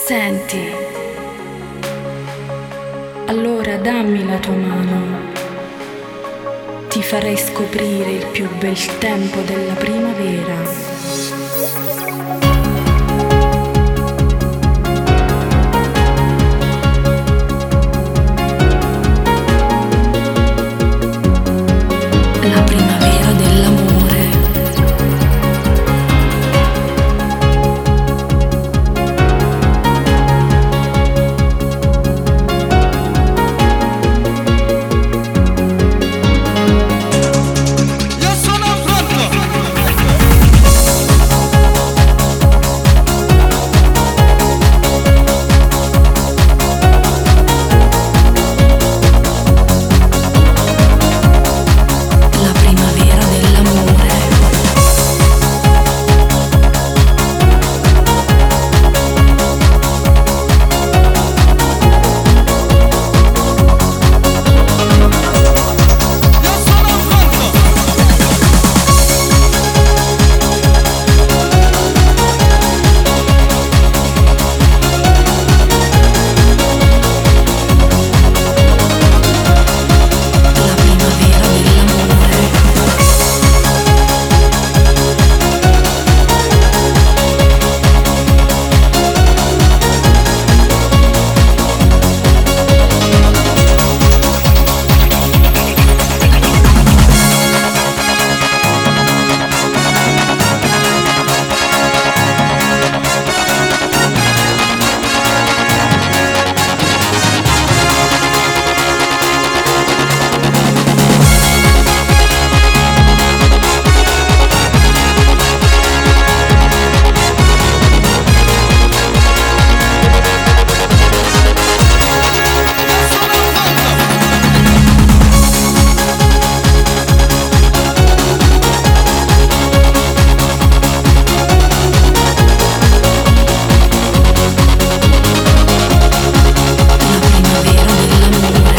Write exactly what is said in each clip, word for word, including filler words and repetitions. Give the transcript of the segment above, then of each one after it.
Senti, allora dammi la tua mano, ti farei scoprire il più bel tempo della primavera. La primavera dell'amore. Io sono pronto! La primavera dell'amore. Io sono pronto! La primavera dell'amore. La primavera dell'amore.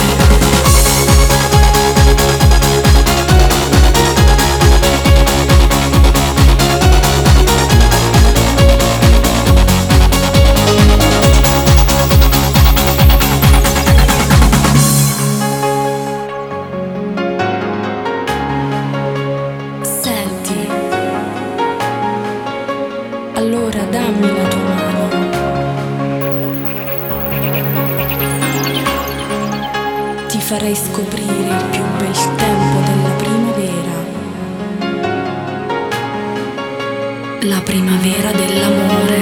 Senti, allora dammi la tua mano, ti farei scoprire il più bel tempo della primavera. La primavera dell'amore.